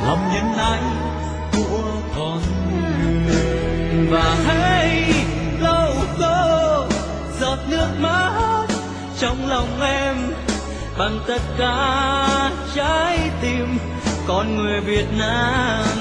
lòng nhân ái của con người. Và hãy lau khô giọt nước mắt trong lòng em bằng tất cả trái tim con người Việt Nam